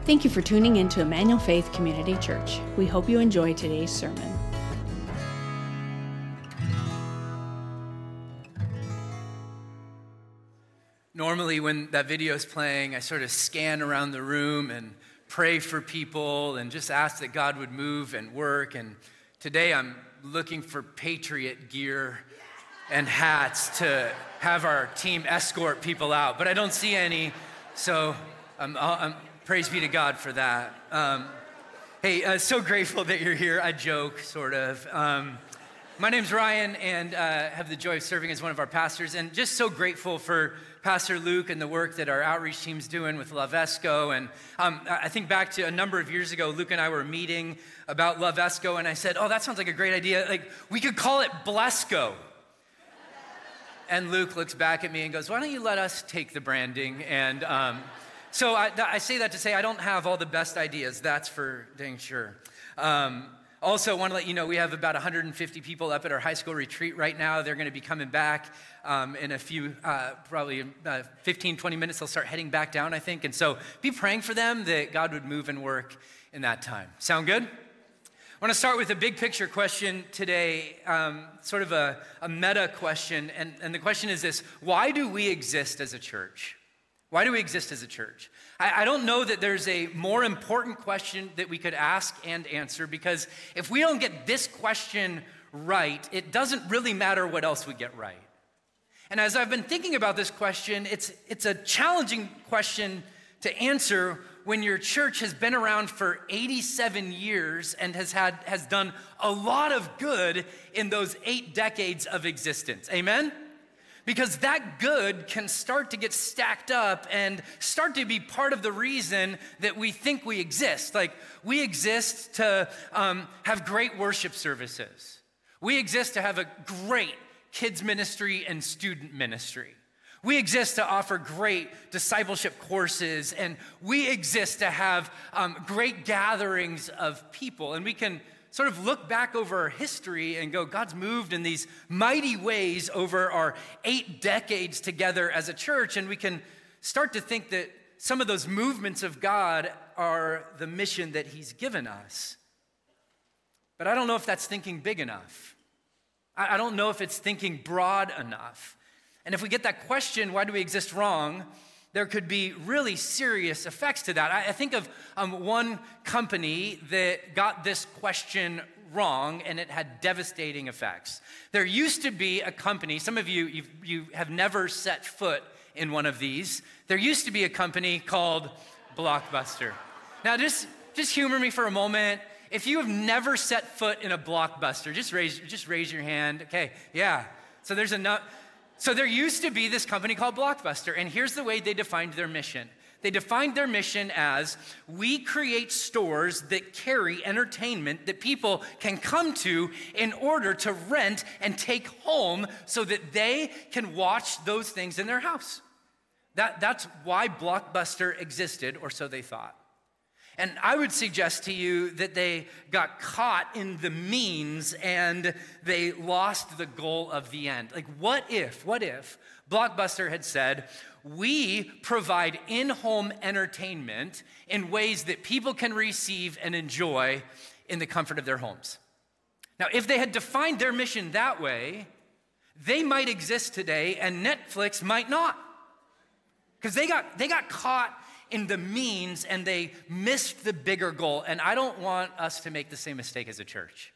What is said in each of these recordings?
Thank you for tuning in to Emmanuel Faith Community Church. We hope you enjoy today's sermon. Normally when that video is playing, I sort of scan around the room and pray for people and just ask that God would move and work. And today I'm looking for Patriot gear and hats to have our team escort people out, but I don't see any, so I'm praise be to God for that. So grateful that you're here. I joke, sort of. My name's Ryan, and have the joy of serving as one of our pastors, and just so grateful for Pastor Luke and the work that our outreach team's doing with Love Esco. And I think back to a number of years ago, Luke and I were meeting about Love Esco, and I said, oh, that sounds like a great idea. Like, we could call it Blesco. And Luke looks back at me and goes, why don't you let us take the branding? And so I say that to say I don't have all the best ideas, that's for dang sure. Also, want to let you know we have about 150 people up at our high school retreat right now. They're going to be coming back in a few, probably 15, 20 minutes. They'll start heading back down, I think. And so be praying for them that God would move and work in that time. Sound good? I want to start with a big picture question today, sort of a meta question. And the question is this: why do we exist as a church? Why do we exist as a church? I don't know that there's a more important question that we could ask and answer, because if we don't get this question right, it doesn't really matter what else we get right. And as I've been thinking about this question, it's a challenging question to answer when your church has been around for 87 years and has done a lot of good in those 8 decades of existence. Amen? Because that good can start to get stacked up and start to be part of the reason that we think we exist. Like, we exist to have great worship services. We exist to have a great kids ministry and student ministry. We exist to offer great discipleship courses, and we exist to have great gatherings of people. And we can sort of look back over our history and go, God's moved in these mighty ways over our 8 decades together as a church, and we can start to think that some of those movements of God are the mission that he's given us. But I don't know if that's thinking big enough. I don't know if it's thinking broad enough. And if we get that question, why do we exist, wrong, there could be really serious effects to that. I think of one company that got this question wrong, and it had devastating effects. There used to be a company, some of you have never set foot in one of these. There used to be a company called Blockbuster. Now just humor me for a moment. If you have never set foot in a Blockbuster, just raise your hand. Okay, yeah. So there's enough. So there used to be this company called Blockbuster, and here's the way they defined their mission. They defined their mission as, we create stores that carry entertainment that people can come to in order to rent and take home so that they can watch those things in their house. That's why Blockbuster existed, or so they thought. And I would suggest to you that they got caught in the means and they lost the goal of the end. Like, what if Blockbuster had said, we provide in-home entertainment in ways that people can receive and enjoy in the comfort of their homes? Now, if they had defined their mission that way, they might exist today and Netflix might not. Because they got caught in the means and they missed the bigger goal. And I don't want us to make the same mistake as a church.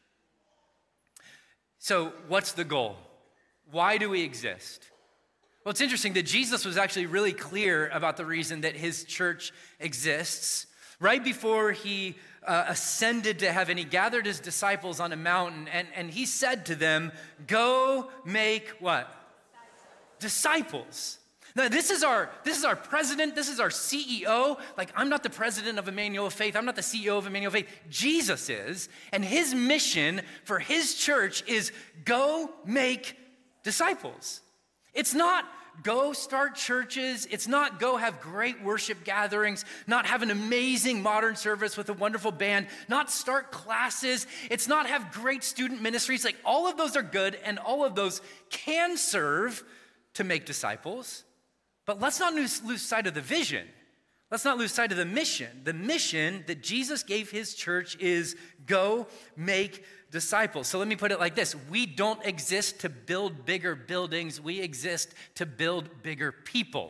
So what's the goal? Why do we exist? Well, it's interesting that Jesus was actually really clear about the reason that his church exists. Right before he ascended to heaven, he gathered his disciples on a mountain and he said to them, go make what? Disciples. Now, this is our president, this is our CEO. Like, I'm not the president of Emmanuel Faith, I'm not the CEO of Emmanuel Faith. Jesus is, and his mission for his church is go make disciples. It's not go start churches, it's not go have great worship gatherings, not have an amazing modern service with a wonderful band, not start classes, it's not have great student ministries. Like, all of those are good, and all of those can serve to make disciples. But let's not lose sight of the vision. let's not lose sight of the mission. The mission that Jesus gave his church is go make disciples. So let me put it like this. We don't exist to build bigger buildings. We exist to build bigger people.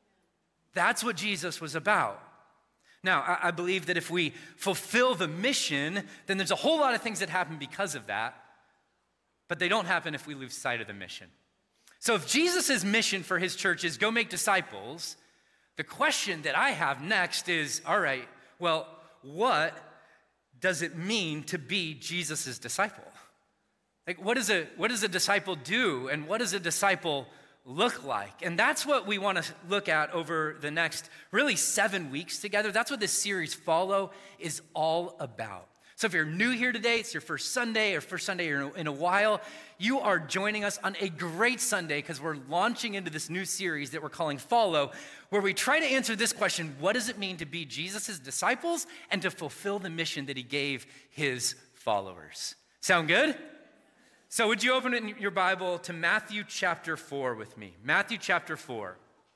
That's what Jesus was about. Now, I believe that if we fulfill the mission, then there's a whole lot of things that happen because of that, but they don't happen if we lose sight of the mission. So if Jesus' mission for his church is go make disciples, the question that I have next is, all right, well, what does it mean to be Jesus' disciple? Like, what does a disciple do, and what does a disciple look like? And that's what we want to look at over the next really 7 weeks together. That's what this series Follow is all about. So if you're new here today, it's your first Sunday or first Sunday in a while, you are joining us on a great Sunday because we're launching into this new series that we're calling Follow, where we try to answer this question: what does it mean to be Jesus' disciples and to fulfill the mission that he gave his followers? Sound good? So would you open it in your Bible to Matthew chapter 4 with me? Matthew chapter 4.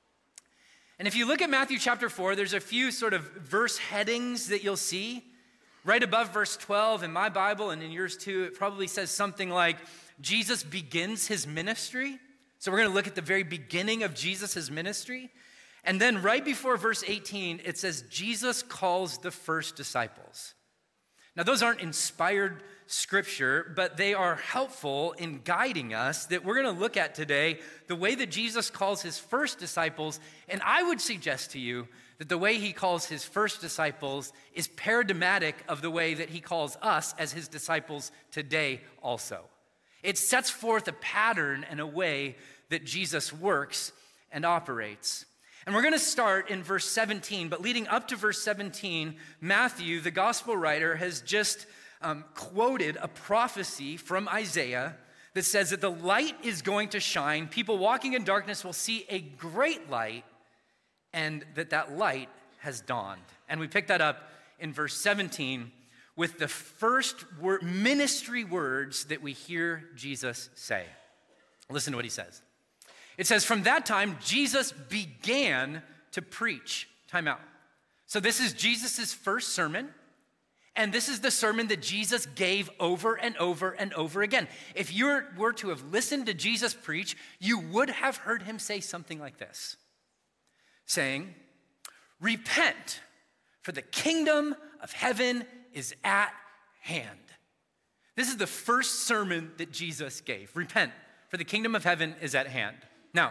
And if you look at Matthew chapter 4, there's a few sort of verse headings that you'll see. Right above verse 12 in my Bible and in yours too, it probably says something like, Jesus begins his ministry. So we're going to look at the very beginning of Jesus' ministry. And then right before verse 18, it says, Jesus calls the first disciples. Now, those aren't inspired scripture, but they are helpful in guiding us that we're going to look at today the way that Jesus calls his first disciples. And I would suggest to you that the way he calls his first disciples is paradigmatic of the way that he calls us as his disciples today also. It sets forth a pattern and a way that Jesus works and operates. And we're going to start in verse 17, but leading up to verse 17, Matthew, the gospel writer, has just quoted a prophecy from Isaiah that says that the light is going to shine, people walking in darkness will see a great light, and that light has dawned. And we pick that up in verse 17 with the first ministry words that we hear Jesus say. Listen to what he says. It says, from that time, Jesus began to preach. Time out. So this is Jesus' first sermon, and this is the sermon that Jesus gave over and over and over again. If you were to have listened to Jesus preach, you would have heard him say something like this, saying, repent, for the kingdom of heaven is at hand. This is the first sermon that Jesus gave. Repent, for the kingdom of heaven is at hand. Now,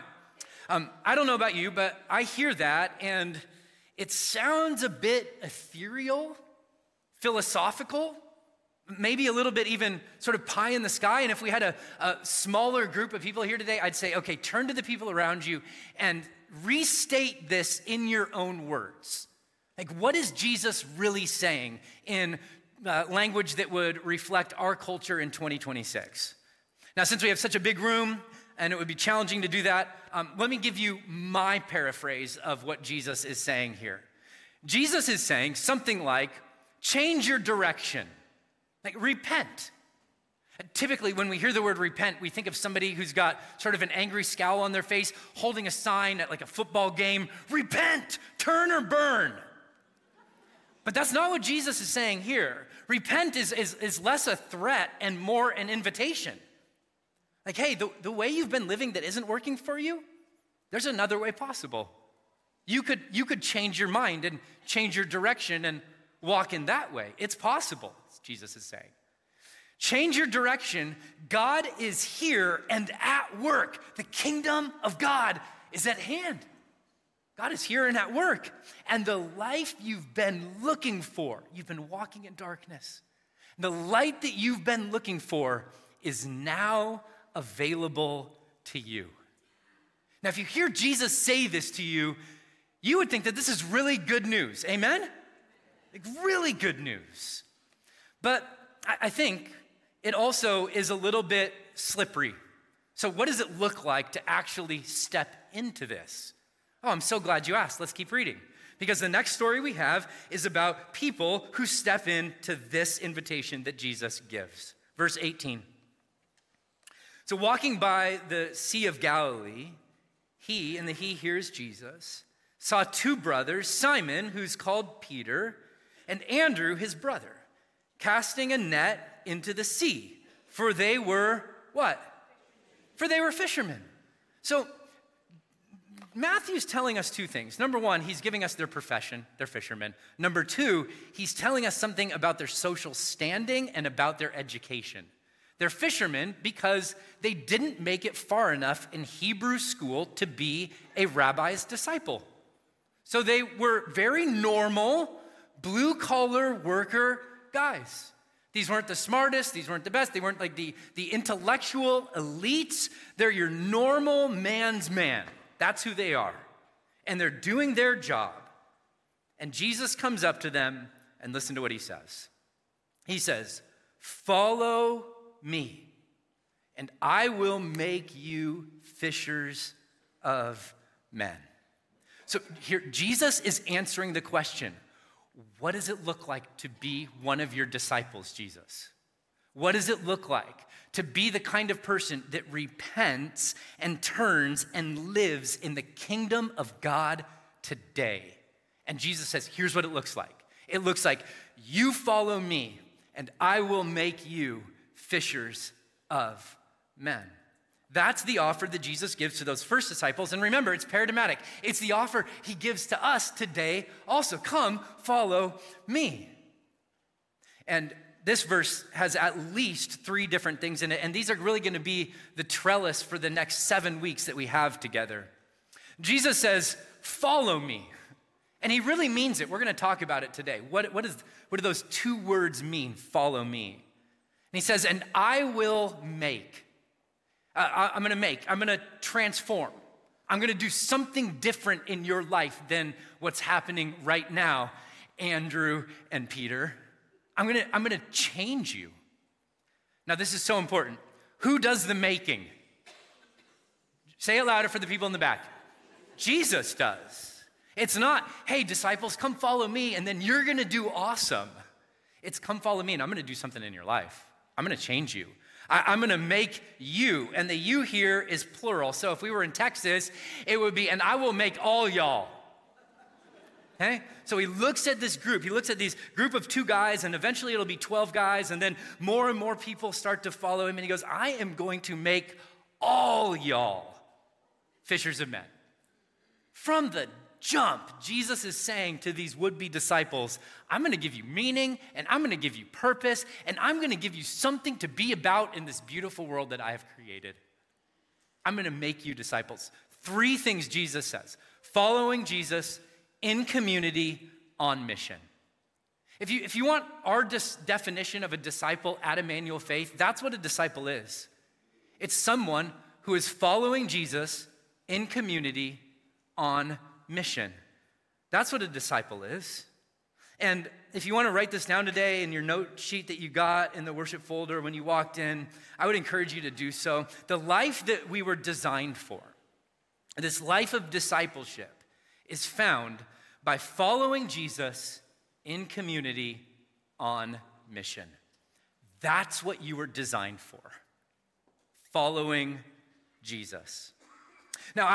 I don't know about you, but I hear that and it sounds a bit ethereal, philosophical, maybe a little bit even sort of pie in the sky. And if we had a smaller group of people here today, I'd say, okay, turn to the people around you and restate this in your own words. Like, what is Jesus really saying in language that would reflect our culture in 2026? Now, since we have such a big room and it would be challenging to do that, let me give you my paraphrase of what Jesus is saying here. Jesus is saying something like, change your direction, like repent. Typically, when we hear the word repent, we think of somebody who's got sort of an angry scowl on their face, holding a sign at like a football game, repent, turn or burn. But that's not what Jesus is saying here. Repent is less a threat and more an invitation. Like, hey, the way you've been living that isn't working for you, there's another way possible. You could change your mind and change your direction and walk in that way. It's possible, Jesus is saying. Change your direction. God is here and at work. The kingdom of God is at hand. God is here and at work. And the life you've been looking for, you've been walking in darkness. The light that you've been looking for is now available to you. Now, if you hear Jesus say this to you, you would think that this is really good news. Amen? Like, really good news. But I think it also is a little bit slippery. So what does it look like to actually step into this? Oh, I'm so glad you asked. Let's keep reading. Because the next story we have is about people who step into this invitation that Jesus gives. Verse 18. So walking by the Sea of Galilee, he, and the he here is Jesus, saw two brothers, Simon, who's called Peter, and Andrew, his brother, casting a net into the sea, for they were what? For they were fishermen. So Matthew's telling us two things. Number one, he's giving us their profession, they're fishermen. Number two, he's telling us something about their social standing and about their education. They're fishermen because they didn't make it far enough in Hebrew school to be a rabbi's disciple. So they were very normal, blue-collar worker guys. These weren't the smartest, these weren't the best, they weren't like the intellectual elites. They're your normal man's man. That's who they are. And they're doing their job. And Jesus comes up to them, and listen to what he says. He says, "Follow me, and I will make you fishers of men." So here, Jesus is answering the question, what does it look like to be one of your disciples, Jesus? What does it look like to be the kind of person that repents and turns and lives in the kingdom of God today? And Jesus says, here's what it looks like. It looks like you follow me, and I will make you fishers of men. That's the offer that Jesus gives to those first disciples. And remember, it's paradigmatic. It's the offer he gives to us today also. Come, follow me. And this verse has at least 3 different things in it. And these are really going to be the trellis for the next 7 weeks that we have together. Jesus says, follow me. And he really means it. We're going to talk about it today. What do those 2 words mean, follow me? And he says, and I will make. I'm going to transform. I'm going to do something different in your life than what's happening right now, Andrew and Peter. I'm going to change you. Now, this is so important. Who does the making? Say it louder for the people in the back. Jesus does. It's not, hey, disciples, come follow me, and then you're going to do awesome. It's come follow me, and I'm going to do something in your life. I'm going to change you. I'm going to make you, and the you here is plural. So if we were in Texas, it would be, and I will make all y'all. Okay? So he looks at this group. He looks at these group of 2 guys, and eventually it'll be 12 guys, and then more and more people start to follow him, and he goes, I am going to make all y'all fishers of men. From the jump, Jesus is saying to these would-be disciples, I'm going to give you meaning, and I'm going to give you purpose, and I'm going to give you something to be about in this beautiful world that I have created. I'm going to make you disciples. 3 things Jesus says. Following Jesus, in community, on mission. If you want our definition of a disciple at Emmanuel Faith, that's what a disciple is. It's someone who is following Jesus in community, on mission. That's what a disciple is. And if you want to write this down today in your note sheet that you got in the worship folder when you walked in, I would encourage you to do so. The life that we were designed for, this life of discipleship, is found by following Jesus in community on mission. That's what you were designed for, following Jesus. Now,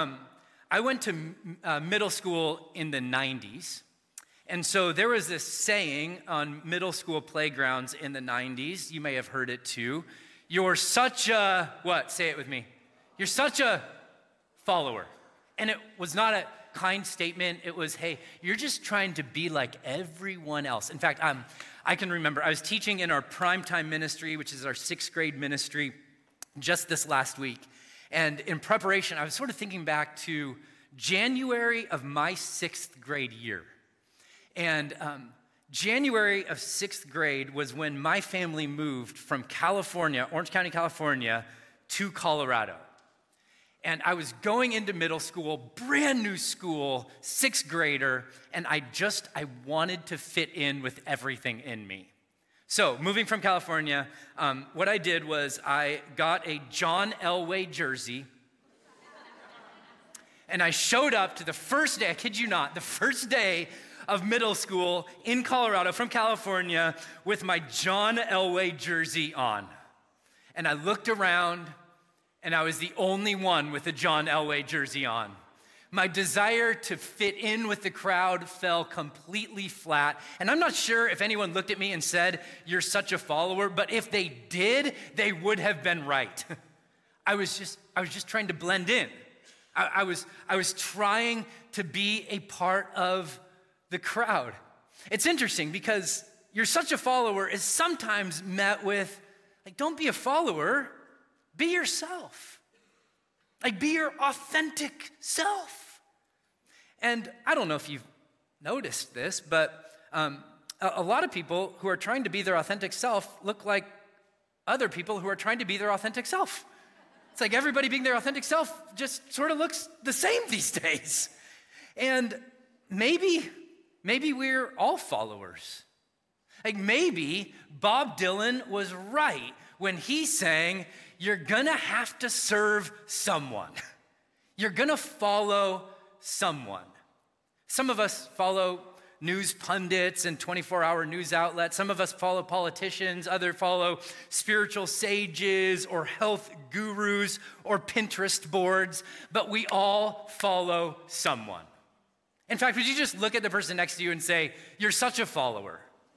I went to middle school in the 90s, and so there was this saying on middle school playgrounds in the 90s, you may have heard it too, you're such a, what? Say it with me. You're such a follower. And it was not a kind statement, it was, hey, you're just trying to be like everyone else. In fact, I can remember, I was teaching in our primetime ministry, which is our 6th grade ministry, just this last week. And in preparation, I was sort of thinking back to January of my 6th grade year. And January of 6th grade was when my family moved from California, Orange County, California, to Colorado. And I was going into middle school, brand new school, 6th grader, and I wanted to fit in with everything in me. So, moving from California, what I did was I got a John Elway jersey, and I showed up to the first day, I kid you not, the first day of middle school in Colorado from California with my John Elway jersey on. And I looked around, and I was the only one with a John Elway jersey on. My desire to fit in with the crowd fell completely flat. And I'm not sure if anyone looked at me and said, "You're such a follower," but if they did, they would have been right. I was just trying to blend in. I was trying to be a part of the crowd. It's interesting because "you're such a follower" is sometimes met with, like, don't be a follower, be yourself. Like, be your authentic self. And I don't know if you've noticed this, but a lot of people who are trying to be their authentic self look like other people who are trying to be their authentic self. It's like everybody being their authentic self just sort of looks the same these days. And maybe we're all followers. Like, maybe Bob Dylan was right when he sang, "You're gonna have to serve someone." You're gonna follow someone. Some of us follow news pundits and 24-hour news outlets. Some of us follow politicians. Others follow spiritual sages or health gurus or Pinterest boards. But we all follow someone. In fact, would you just look at the person next to you and say, "You're such a follower"?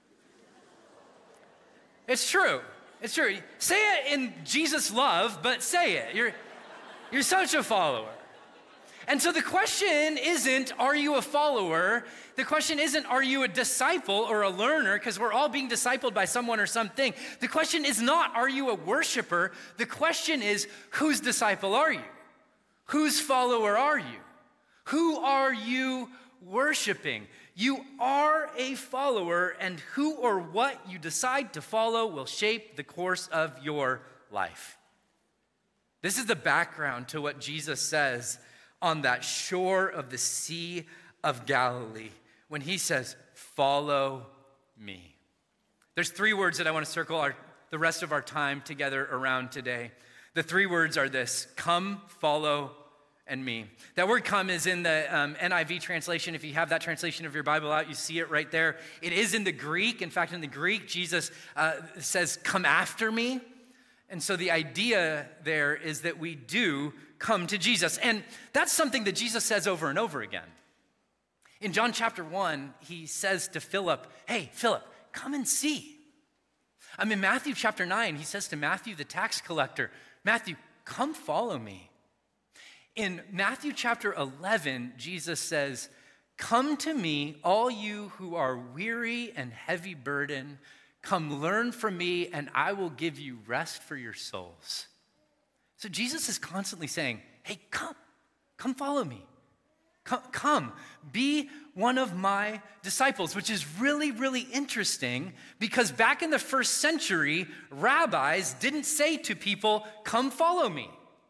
It's true. It's true. Say it in Jesus' love, but say it. You're such a follower. And so the question isn't, are you a follower? The question isn't, are you a disciple or a learner? Because we're all being discipled by someone or something. The question is not, are you a worshiper? The question is, whose disciple are you? Whose follower are you? Who are you worshiping? You are a follower, and who or what you decide to follow will shape the course of your life. This is the background to what Jesus says on that shore of the Sea of Galilee when he says, "Follow me." There's three words that I want to circle the rest of our time together around today. The three words are this: come, follow, and me. That word "come" is in the NIV translation. If you have that translation of your Bible out, you see it right there. It is in the Greek. In fact, in the Greek, Jesus says, "Come after me." And so the idea there is that we do come to Jesus. And that's something that Jesus says over and over again. In John chapter 1, he says to Philip, "Hey, Philip, come and see." In Matthew chapter 9, he says to Matthew, the tax collector, "Matthew, come follow me." In Matthew chapter 11, Jesus says, "Come to me, all you who are weary and heavy burdened. Come learn from me, and I will give you rest for your souls." So Jesus is constantly saying, "Hey, come follow me. Come, be one of my disciples," which is really, really interesting because back in the first century, rabbis didn't say to people, "Come follow me."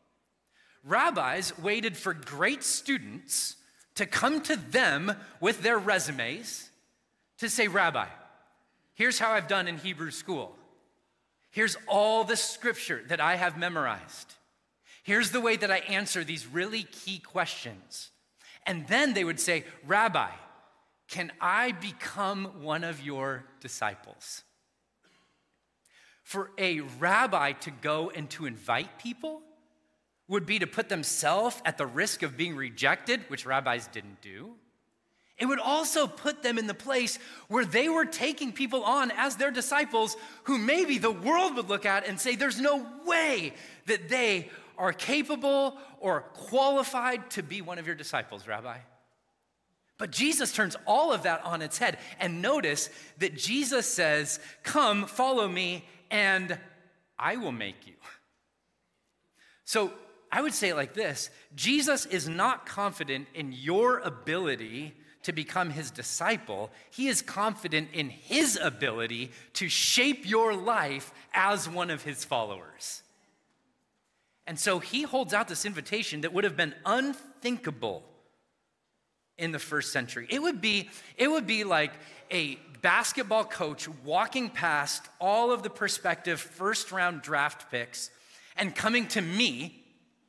Rabbis waited for great students to come to them with their resumes to say, "Rabbi, here's how I've done in Hebrew school. Here's all the scripture that I have memorized. Here's the way that I answer these really key questions." And then they would say, "Rabbi, can I become one of your disciples?" For a rabbi to go and to invite people would be to put themselves at the risk of being rejected, which rabbis didn't do. It would also put them in the place where they were taking people on as their disciples who maybe the world would look at and say, "There's no way that they are capable or qualified to be one of your disciples, Rabbi." But Jesus turns all of that on its head. And notice that Jesus says, "Come, follow me, and I will make you." So I would say it like this: Jesus is not confident in your ability to become his disciple. He is confident in his ability to shape your life as one of his followers. And so he holds out this invitation that would have been unthinkable in the first century. It would be like a basketball coach walking past all of the prospective first-round draft picks and coming to me,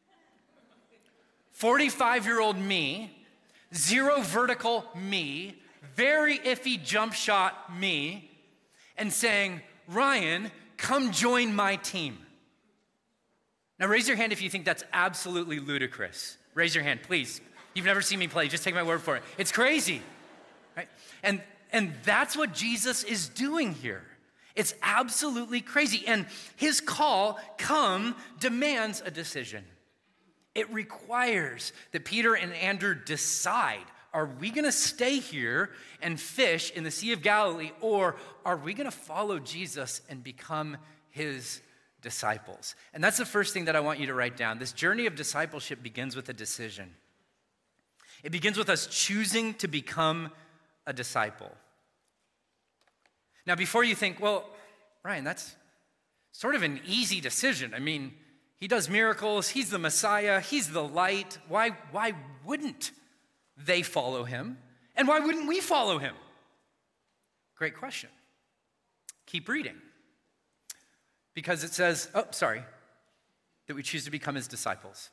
45-year-old me, zero vertical me, very iffy jump shot me, and saying, "Ryan, come join my team." Now raise your hand if you think that's absolutely ludicrous. Raise your hand, please. You've never seen me play, just take my word for it. It's crazy, right? And that's what Jesus is doing here. It's absolutely crazy. And his call, come, demands a decision. It requires that Peter and Andrew decide, are we gonna stay here and fish in the Sea of Galilee, or are we gonna follow Jesus and become his disciples? And that's the first thing that I want you to write down. This journey of discipleship begins with a decision. It begins with us choosing to become a disciple. Now, before you think, well, Ryan, that's sort of an easy decision. I mean, he does miracles, he's the Messiah, he's the light. Why wouldn't they follow him? And why wouldn't we follow him? Great question. Keep reading. Because it says, that we choose to become his disciples.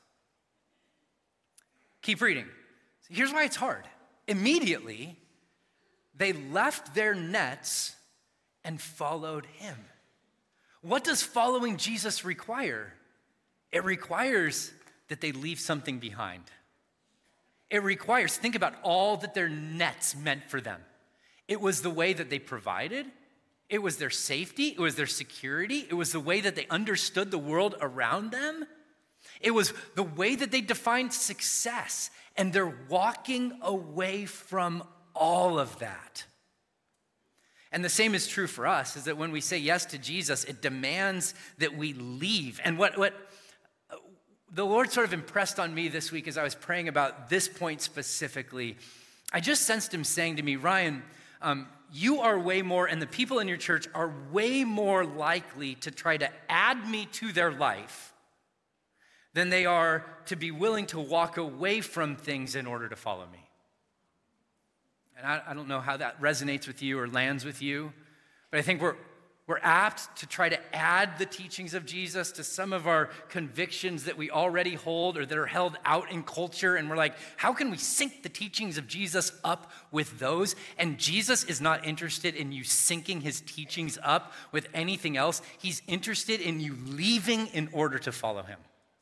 Keep reading. Here's why it's hard. Immediately, they left their nets and followed him. What does following Jesus require? It requires that they leave something behind. It requires, think about all that their nets meant for them. It was the way that they provided. It was their safety. It was their security. It was the way that they understood the world around them. It was the way that they defined success. And they're walking away from all of that. And the same is true for us, is that when we say yes to Jesus, it demands that we leave. And what the Lord sort of impressed on me this week as I was praying about this point specifically, I just sensed him saying to me, Ryan, you are way more, and the people in your church are way more likely to try to add me to their life than they are to be willing to walk away from things in order to follow me. And I don't know how that resonates with you or lands with you, but I think we're apt to try to add the teachings of Jesus to some of our convictions that we already hold or that are held out in culture, and we're like, how can we sync the teachings of Jesus up with those? And Jesus is not interested in you syncing his teachings up with anything else. He's interested in you leaving in order to follow him.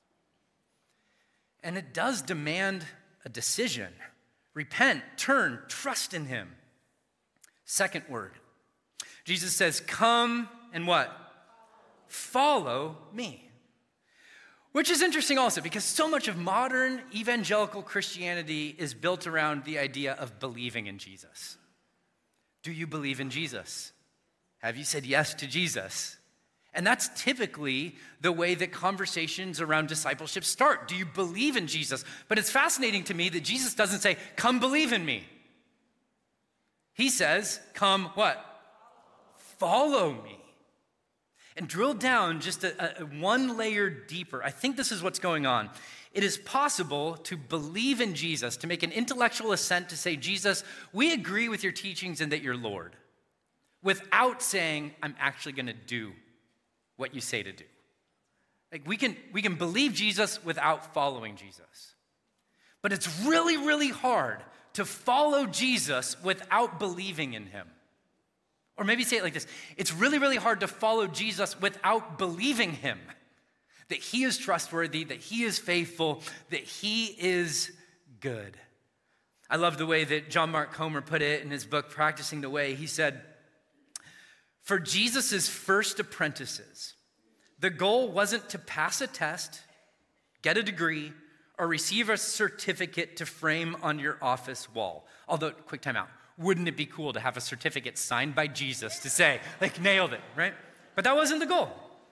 And it does demand a decision. Repent, turn, trust in him. Second word. Jesus says, come and what? Follow me. Which is interesting also because so much of modern evangelical Christianity is built around the idea of believing in Jesus. Do you believe in Jesus? Have you said yes to Jesus? And that's typically the way that conversations around discipleship start. Do you believe in Jesus? But it's fascinating to me that Jesus doesn't say, come believe in me. He says, come what? Follow me. And drill down just one layer deeper. I think this is what's going on. It is possible to believe in Jesus, to make an intellectual assent to say, Jesus, we agree with your teachings and that you're Lord, without saying, I'm actually going to do what you say to do. Like we can believe Jesus without following Jesus. But it's really, really hard to follow Jesus without believing in him. Or maybe say it like this. It's really, really hard to follow Jesus without believing him. That he is trustworthy, that he is faithful, that he is good. I love the way that John Mark Comer put it in his book, Practicing the Way. He said, for Jesus' first apprentices, the goal wasn't to pass a test, get a degree, or receive a certificate to frame on your office wall. Although, quick time out. Wouldn't it be cool to have a certificate signed by Jesus to say, like, nailed it, right? But that wasn't the goal.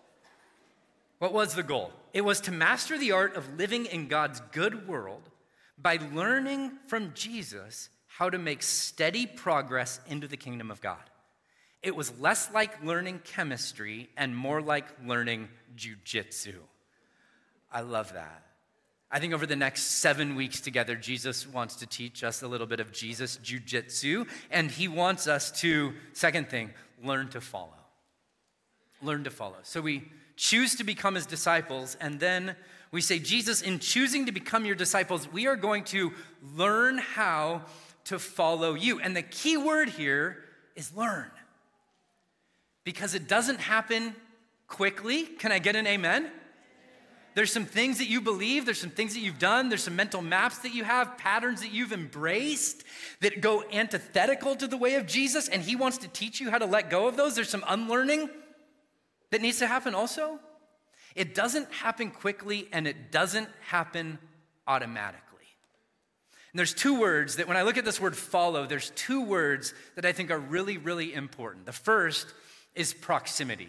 What was the goal? It was to master the art of living in God's good world by learning from Jesus how to make steady progress into the kingdom of God. It was less like learning chemistry and more like learning jujitsu. I love that. I think over the next 7 weeks together, Jesus wants to teach us a little bit of Jesus jujitsu, and he wants us to, second thing, learn to follow. Learn to follow. So we choose to become his disciples, and then we say, Jesus, in choosing to become your disciples, we are going to learn how to follow you. And the key word here is learn. Because it doesn't happen quickly. Can I get an amen? There's some things that you believe, there's some things that you've done, there's some mental maps that you have, patterns that you've embraced that go antithetical to the way of Jesus, and he wants to teach you how to let go of those. There's some unlearning that needs to happen also. It doesn't happen quickly, and it doesn't happen automatically. And there's two words that when I look at this word follow, there's two words that I think are really, really important. The first is proximity.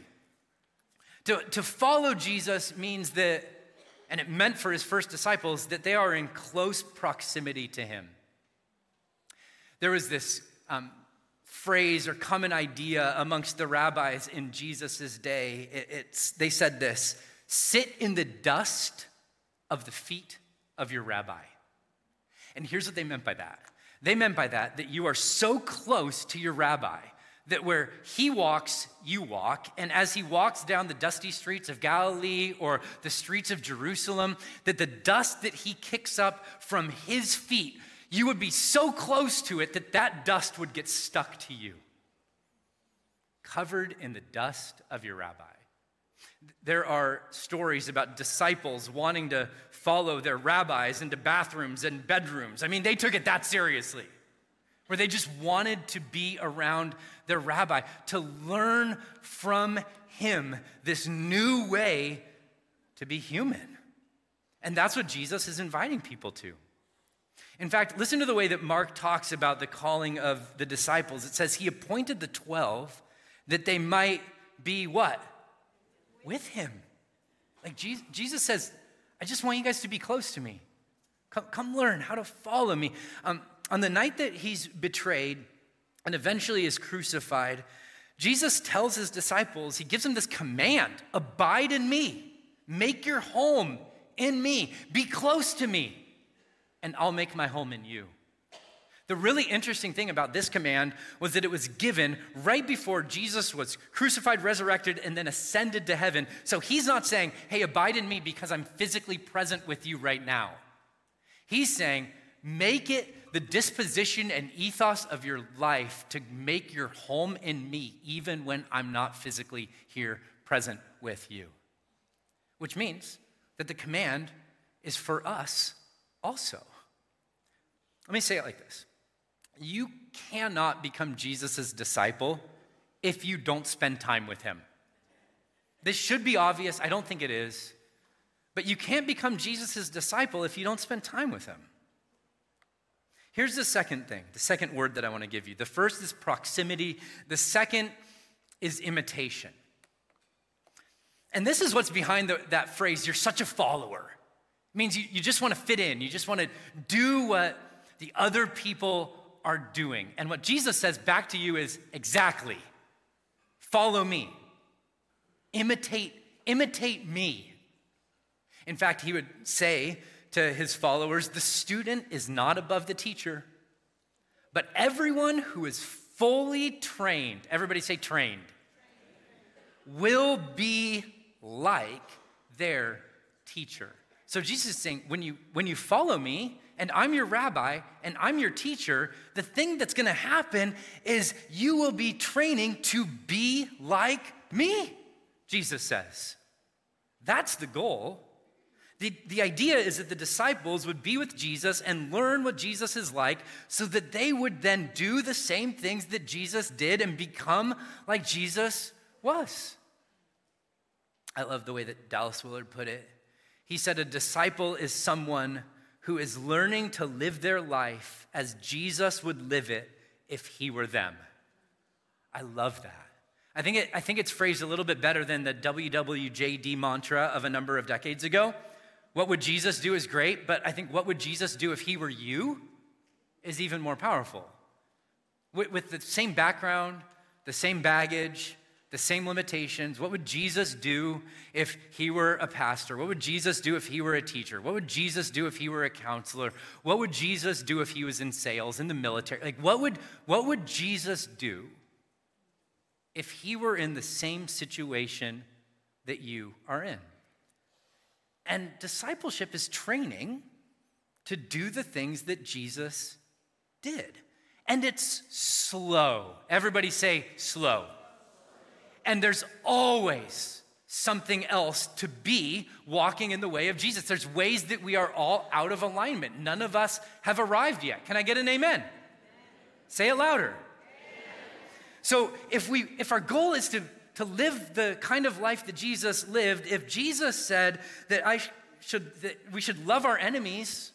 To follow Jesus means that, and it meant for his first disciples, that they are in close proximity to him. There was this phrase or common idea amongst the rabbis in Jesus' day. They said this: sit in the dust of the feet of your rabbi. And here's what they meant by that. They meant by that you are so close to your rabbi that where he walks, you walk. And as he walks down the dusty streets of Galilee or the streets of Jerusalem, that the dust that he kicks up from his feet, you would be so close to it that that dust would get stuck to you. Covered in the dust of your rabbi. There are stories about disciples wanting to follow their rabbis into bathrooms and bedrooms. I mean, they took it that seriously, where they just wanted to be around their rabbi, to learn from him this new way to be human. And that's what Jesus is inviting people to. In fact, listen to the way that Mark talks about the calling of the disciples. It says he appointed the 12 that they might be what? With him. Like Jesus says, I just want you guys to be close to me. Come learn how to follow me. On the night that he's betrayed and eventually is crucified, Jesus tells his disciples, he gives them this command: abide in me, make your home in me, be close to me, and I'll make my home in you. The really interesting thing about this command was that it was given right before Jesus was crucified, resurrected, and then ascended to heaven. So he's not saying, hey, abide in me because I'm physically present with you right now. He's saying, make it the disposition and ethos of your life to make your home in me, even when I'm not physically here present with you. Which means that the command is for us also. Let me say it like this. You cannot become Jesus' disciple if you don't spend time with him. This should be obvious. I don't think it is. But you can't become Jesus' disciple if you don't spend time with him. Here's the second thing, the second word that I want to give you. The first is proximity. The second is imitation. And this is what's behind that phrase, you're such a follower. It means you just want to fit in. You just want to do what the other people are doing. And what Jesus says back to you is exactly, follow me. Imitate me. In fact, he would say to his followers, the student is not above the teacher, but everyone who is fully trained, everybody say trained, will be like their teacher. So Jesus is saying, when you follow me, and I'm your rabbi, and I'm your teacher, the thing that's gonna happen is you will be training to be like me, Jesus says. That's the goal. The idea is that the disciples would be with Jesus and learn what Jesus is like so that they would then do the same things that Jesus did and become like Jesus was. I love the way that Dallas Willard put it. He said, a disciple is someone who is learning to live their life as Jesus would live it if he were them. I love that. I think it's phrased a little bit better than the WWJD mantra of a number of decades ago. What would Jesus do is great, but I think what would Jesus do if he were you is even more powerful. With the same background, the same baggage, the same limitations, what would Jesus do if he were a pastor? What would Jesus do if he were a teacher? What would Jesus do if he were a counselor? What would Jesus do if he was in sales, in the military? Like, what would Jesus do if he were in the same situation that you are in? And discipleship is training to do the things that Jesus did. And it's slow. Everybody say slow. And there's always something else to be walking in the way of Jesus. There's ways that we are all out of alignment. None of us have arrived yet. Can I get an amen? Say it louder. Amen. So if our goal is to live the kind of life that Jesus lived, if Jesus said that we should love our enemies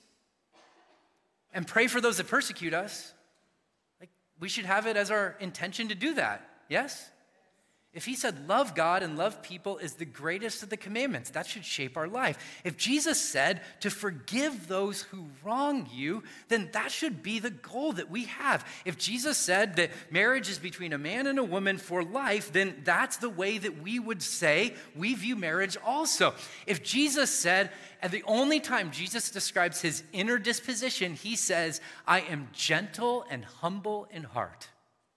and pray for those that persecute us, like we should have it as our intention to do that. Yes? If he said love God and love people is the greatest of the commandments, that should shape our life. If Jesus said to forgive those who wrong you, then that should be the goal that we have. If Jesus said that marriage is between a man and a woman for life, then that's the way that we would say we view marriage also. If Jesus said, and the only time Jesus describes his inner disposition, he says, I am gentle and humble in heart.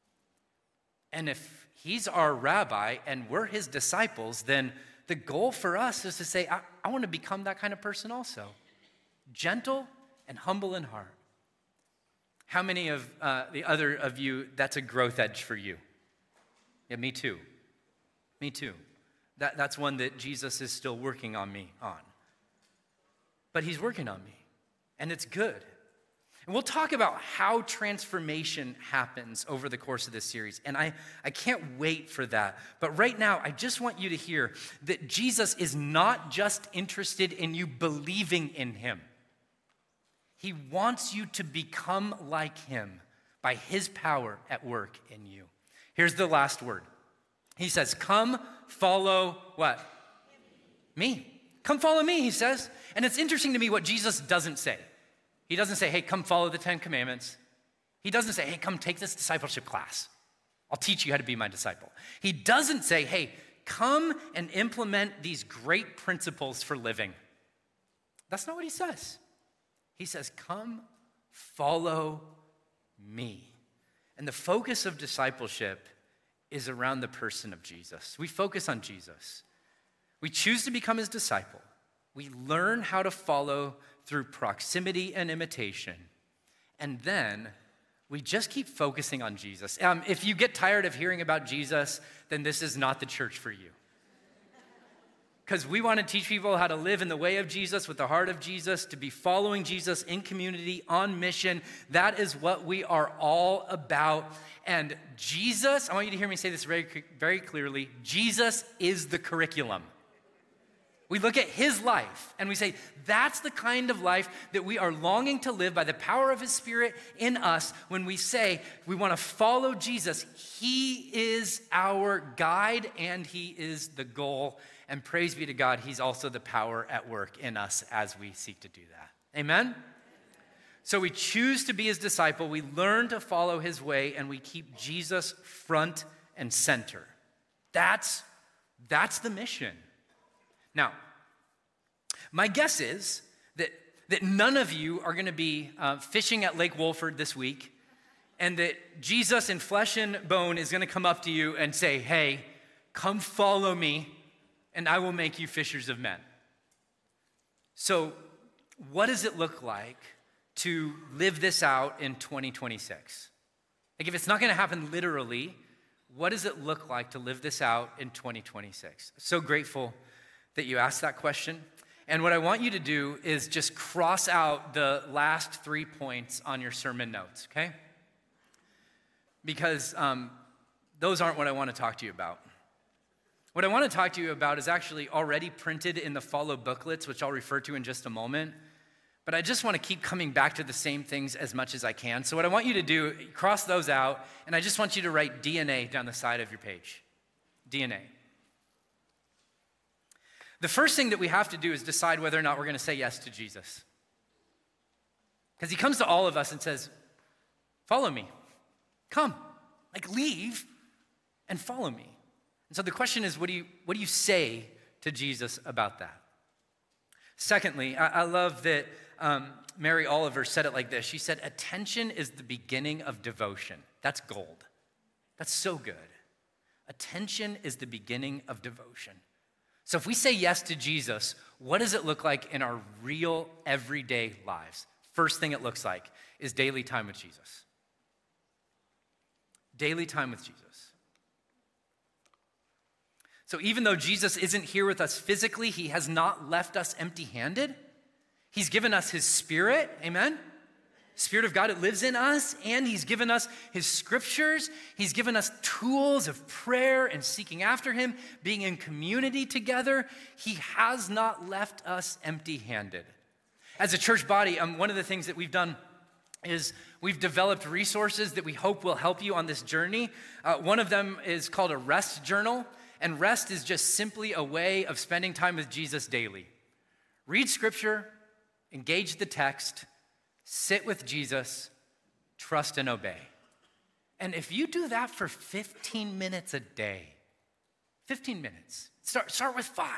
And if he's our rabbi and we're his disciples, then the goal for us is to say, I want to become that kind of person also. Gentle and humble in heart. How many of the other of you, that's a growth edge for you? Yeah, me too. Me too. That's one that Jesus is still working on me on. But he's working on me, and it's good. And we'll talk about how transformation happens over the course of this series. And I can't wait for that. But right now, I just want you to hear that Jesus is not just interested in you believing in him. He wants you to become like him by his power at work in you. Here's the last word. He says, come follow what? Me. Come follow me, he says. And it's interesting to me what Jesus doesn't say. He doesn't say, hey, come follow the 10 Commandments. He doesn't say, hey, come take this discipleship class. I'll teach you how to be my disciple. He doesn't say, hey, come and implement these great principles for living. That's not what he says. He says, come follow me. And the focus of discipleship is around the person of Jesus. We focus on Jesus. We choose to become his disciple. We learn how to follow through proximity and imitation. And then we just keep focusing on Jesus. If you get tired of hearing about Jesus, then this is not the church for you. Because we want to teach people how to live in the way of Jesus, with the heart of Jesus, to be following Jesus in community, on mission. That is what we are all about. And Jesus, I want you to hear me say this very, very clearly, Jesus is the curriculum. We look at his life and we say, that's the kind of life that we are longing to live by the power of his Spirit in us when we say we want to follow Jesus. He is our guide and he is the goal. And praise be to God, he's also the power at work in us as we seek to do that. Amen? So we choose to be his disciple, we learn to follow his way, and we keep Jesus front and center. That's the mission. Now, my guess is that none of you are going to be fishing at Lake Wolford this week, and that Jesus in flesh and bone is going to come up to you and say, hey, come follow me, and I will make you fishers of men. So what does it look like to live this out in 2026? Like, if it's not going to happen literally, what does it look like to live this out in 2026? So grateful that you asked that question. And what I want you to do is just cross out the last 3 points on your sermon notes, okay? Because those aren't what I want to talk to you about. What I want to talk to you about is actually already printed in the Follow booklets, which I'll refer to in just a moment. But I just want to keep coming back to the same things as much as I can. So what I want you to do, cross those out, and I just want you to write DNA down the side of your page. DNA. The first thing that we have to do is decide whether or not we're going to say yes to Jesus. Because he comes to all of us and says, follow me. Come. Like, leave and follow me. And so the question is, what do you say to Jesus about that? Secondly, I love that Mary Oliver said it like this. She said, attention is the beginning of devotion. That's gold. That's so good. Attention is the beginning of devotion. So if we say yes to Jesus, what does it look like in our real everyday lives? First thing it looks like is daily time with Jesus. Daily time with Jesus. So even though Jesus isn't here with us physically, he has not left us empty-handed. He's given us his Spirit, amen? Spirit of God, it lives in us, and he's given us his scriptures. He's given us tools of prayer and seeking after him, being in community together. He has not left us empty-handed. As a church body, one of the things that we've done is we've developed resources that we hope will help you on this journey. One of them is called a rest journal, and rest is just simply a way of spending time with Jesus daily. Read scripture, engage the text, sit with Jesus, trust and obey. And if you do that for 15 minutes a day, 15 minutes, start with 5.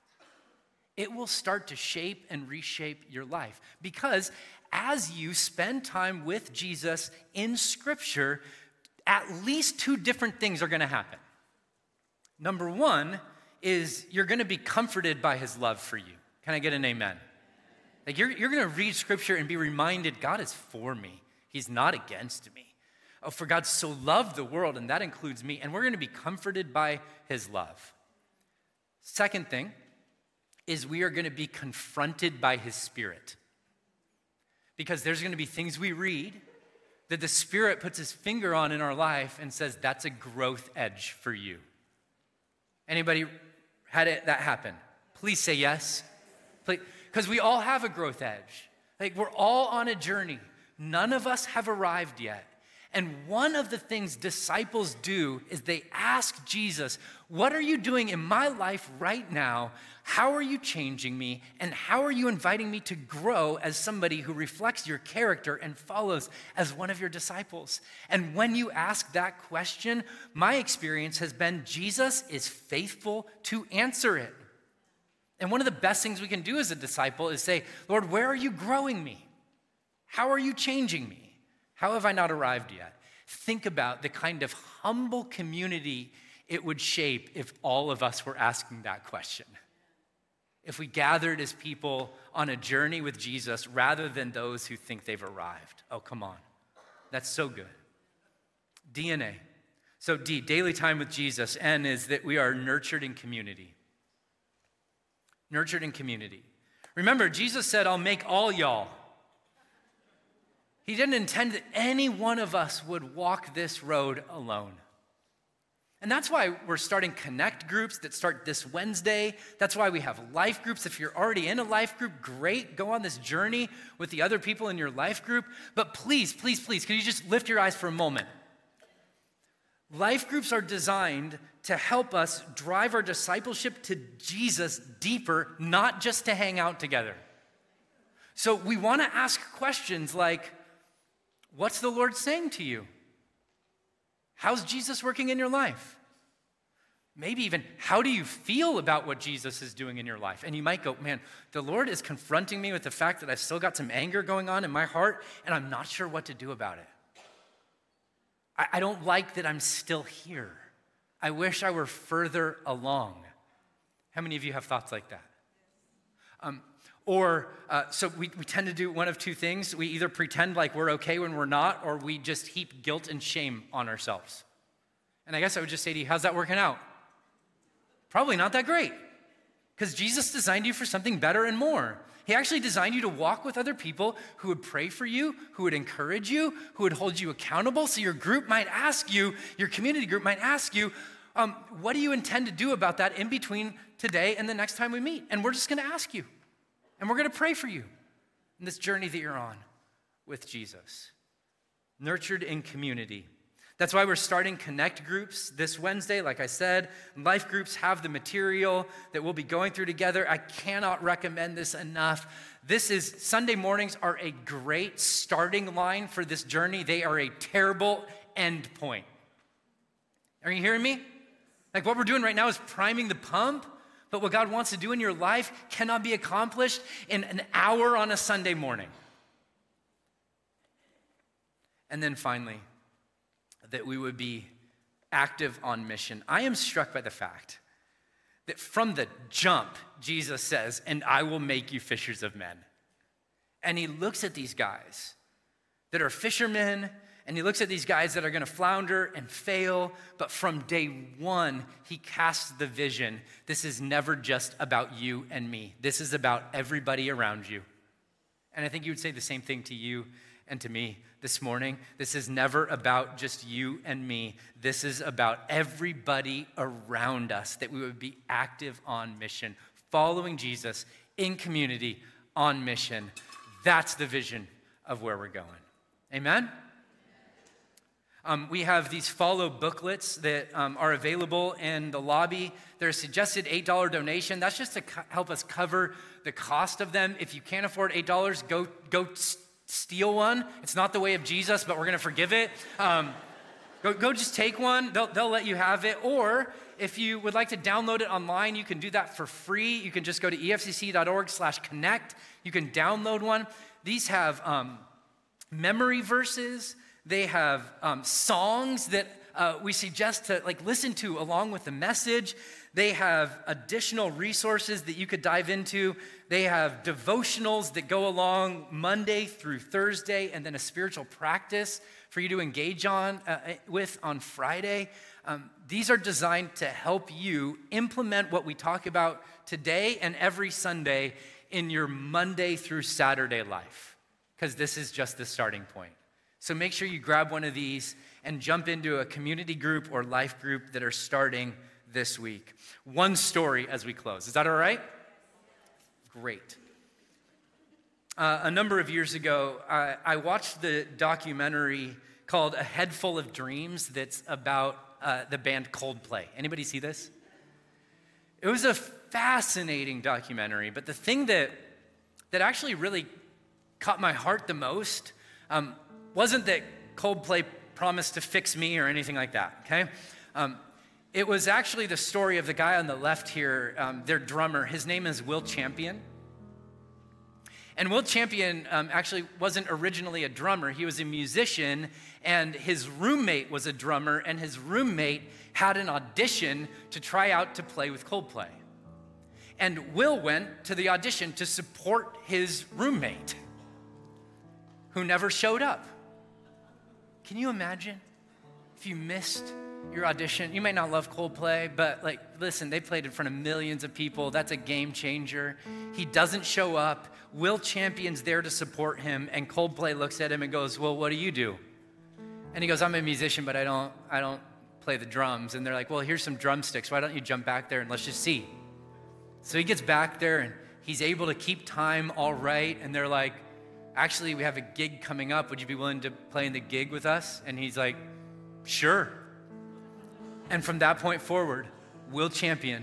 It will start to shape and reshape your life. Because as you spend time with Jesus in Scripture, at least 2 different things are going to happen. Number 1 is you're going to be comforted by his love for you. Can I get an amen? Like you're going to read Scripture and be reminded God is for me. He's not against me. Oh, for God so loved the world, and that includes me, and we're going to be comforted by his love. Second thing is we are going to be confronted by his Spirit. Because there's going to be things we read that the Spirit puts his finger on in our life and says, that's a growth edge for you. Anybody had that happen? Please say yes. Because we all have a growth edge. Like we're all on a journey. None of us have arrived yet. And one of the things disciples do is they ask Jesus, what are you doing in my life right now? How are you changing me? And how are you inviting me to grow as somebody who reflects your character and follows as one of your disciples? And when you ask that question, my experience has been Jesus is faithful to answer it. And one of the best things we can do as a disciple is say, Lord, where are you growing me? How are you changing me? How have I not arrived yet? Think about the kind of humble community it would shape if all of us were asking that question. If we gathered as people on a journey with Jesus rather than those who think they've arrived. Oh, come on. That's so good. DNA. So D, daily time with Jesus. N is that we are nurtured in community. Nurtured in community. Remember, Jesus said, I'll make all y'all. He didn't intend that any one of us would walk this road alone. And that's why we're starting connect groups that start this Wednesday. That's why we have life groups. If you're already in a life group, great. Go on this journey with the other people in your life group. But please, please, please, can you just lift your eyes for a moment? Life groups are designed to help us drive our discipleship to Jesus deeper, not just to hang out together. So we want to ask questions like, what's the Lord saying to you? How's Jesus working in your life? Maybe even, how do you feel about what Jesus is doing in your life? And you might go, man, the Lord is confronting me with the fact that I've still got some anger going on in my heart, and I'm not sure what to do about it. I don't like that I'm still here. I wish I were further along. How many of you have thoughts like that? So we tend to do one of 2 things. We either pretend like we're okay when we're not, or we just heap guilt and shame on ourselves. And I guess I would just say to you, how's that working out? Probably not that great, because Jesus designed you for something better and more. He actually designed you to walk with other people who would pray for you, who would encourage you, who would hold you accountable. So your group might ask you, your community group might ask you, what do you intend to do about that in between today and the next time we meet? And we're just going to ask you. And we're going to pray for you in this journey that you're on with Jesus. Nurtured in community. That's why we're starting connect groups this Wednesday. Like I said, life groups have the material that we'll be going through together. I cannot recommend this enough. Sunday mornings are a great starting line for this journey. They are a terrible end point. Are you hearing me? Like what we're doing right now is priming the pump. But what God wants to do in your life cannot be accomplished in an hour on a Sunday morning. And then finally, that we would be active on mission. I am struck by the fact that from the jump, Jesus says, and I will make you fishers of men. And he looks at these guys that are fishermen And he looks at these guys that are gonna flounder and fail, but from day one, he casts the vision. This is never just about you and me. This is about everybody around you. And I think you would say the same thing to you and to me this morning. This is never about just you and me. This is about everybody around us, that we would be active on mission, following Jesus in community on mission. That's the vision of where we're going. Amen? We have these follow booklets that are available in the lobby. They're a suggested $8 donation. That's just to help us cover the cost of them. If you can't afford $8, go steal one. It's not the way of Jesus, but we're going to forgive it. Go just take one. They'll let you have it. Or if you would like to download it online, you can do that for free. You can just go to efcc.org/connect. You can download one. These have memory verses. They have songs that we suggest to listen to along with the message. They have additional resources that you could dive into. They have devotionals that go along Monday through Thursday, and then a spiritual practice for you to engage with on Friday. These are designed to help you implement what we talk about today and every Sunday in your Monday through Saturday life, because this is just the starting point. So make sure you grab one of these and jump into a community group or life group that are starting this week. One story as we close. Is that all right? Great. A number of years ago, I watched the documentary called A Head Full of Dreams that's about the band Coldplay. Anybody see this? It was a fascinating documentary, but the thing that actually really caught my heart the most wasn't that Coldplay promised to fix me or anything like that, okay? It was actually the story of the guy on the left here, their drummer. His name is Will Champion. And Will Champion actually wasn't originally a drummer. He was a musician, and his roommate was a drummer, and his roommate had an audition to try out to play with Coldplay. And Will went to the audition to support his roommate, who never showed up. Can you imagine if you missed your audition? You might not love Coldplay, but listen, they played in front of millions of people. That's a game changer. He doesn't show up. Will Champion's there to support him, and Coldplay looks at him and goes, "Well, what do you do?" And he goes, "I'm a musician, but I don't play the drums." And they're like, "Well, here's some drumsticks. Why don't you jump back there and let's just see?" So he gets back there and he's able to keep time all right. And they're like, "Actually, we have a gig coming up. Would you be willing to play in the gig with us?" And he's like, "Sure." And from that point forward, Will Champion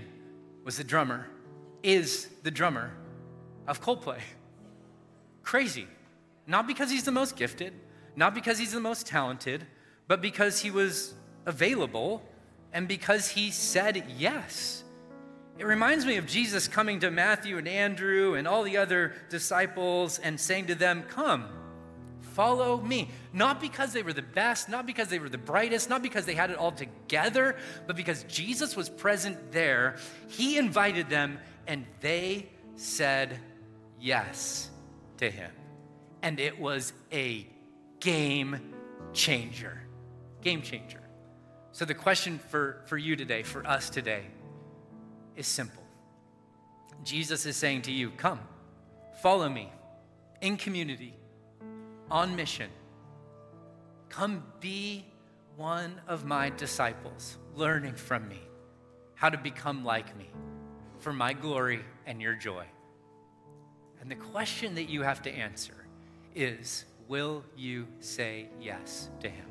is the drummer of Coldplay. Crazy. Not because he's the most gifted, not because he's the most talented, but because he was available and because he said yes. It reminds me of Jesus coming to Matthew and Andrew and all the other disciples and saying to them, "Come, follow me." Not because they were the best, not because they were the brightest, not because they had it all together, but because Jesus was present there. He invited them and they said yes to him. And it was a game changer. Game changer. So the question for you today, for us today, is simple. Jesus is saying to you, come, follow me in community, on mission. Come be one of my disciples, learning from me how to become like me for my glory and your joy. And the question that you have to answer is, will you say yes to him?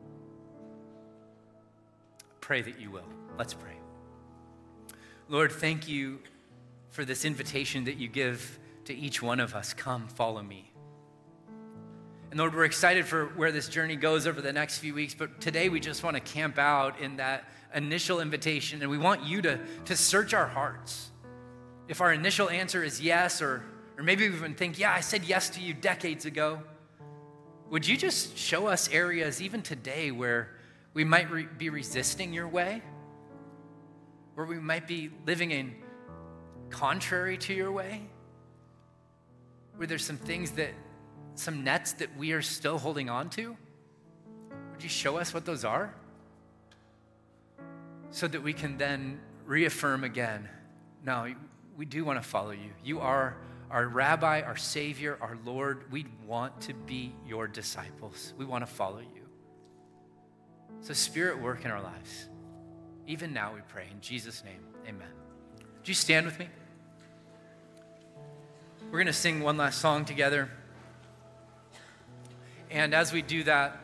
Pray that you will. Let's pray. Lord, thank you for this invitation that you give to each one of us. Come, follow me. And Lord, we're excited for where this journey goes over the next few weeks, but today we just want to camp out in that initial invitation, and we want you to search our hearts. If our initial answer is yes, or maybe we even think, yeah, I said yes to you decades ago, would you just show us areas even today where we might be resisting your way? Where we might be living in contrary to your way? Where there's some nets that we are still holding on to? would you show us what those are? So that we can then reaffirm again, no, we do want to follow you. You are our rabbi, our savior, our Lord. We want to be your disciples. We want to follow you. So Spirit, work in our lives. Even now we pray in Jesus' name, amen. Would you stand with me? We're going to sing one last song together. And as we do that,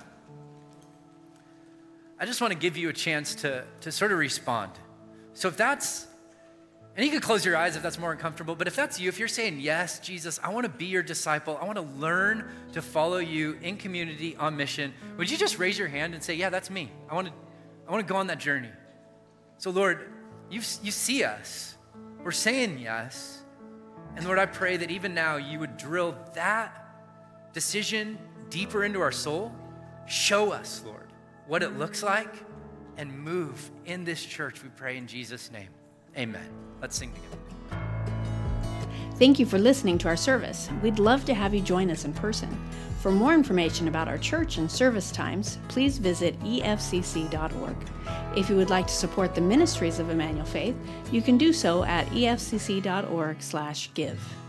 I just want to give you a chance to sort of respond. So if that's, and you can close your eyes if that's more uncomfortable, but if that's you, if you're saying, yes, Jesus, I want to be your disciple, I want to learn to follow you in community on mission, would you just raise your hand and say, yeah, that's me. I want to go on that journey. So Lord, you see us. We're saying yes. And Lord, I pray that even now you would drill that decision deeper into our soul. Show us, Lord, what it looks like, and move in this church, we pray in Jesus' name. Amen. Let's sing together. Thank you for listening to our service. We'd love to have you join us in person. For more information about our church and service times, please visit efcc.org. If you would like to support the ministries of Emmanuel Faith, you can do so at efcc.org/give.